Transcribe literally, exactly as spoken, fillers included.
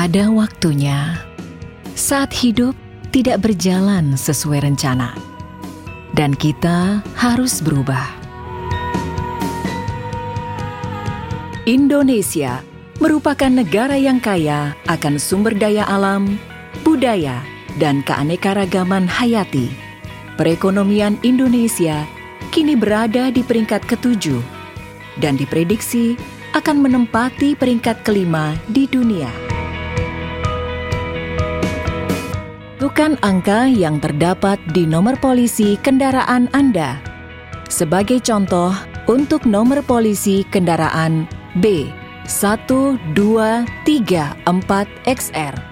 Ada waktunya saat hidup tidak berjalan sesuai rencana, dan kita harus berubah. Indonesia merupakan negara yang kaya akan sumber daya alam, budaya, dan keanekaragaman hayati. Perekonomian Indonesia kini berada di peringkat ketujuh dan diprediksi akan menempati peringkat kelima di dunia. Tentukan angka yang terdapat di nomor polisi kendaraan Anda. Sebagai contoh, untuk nomor polisi kendaraan B satu dua tiga empat X R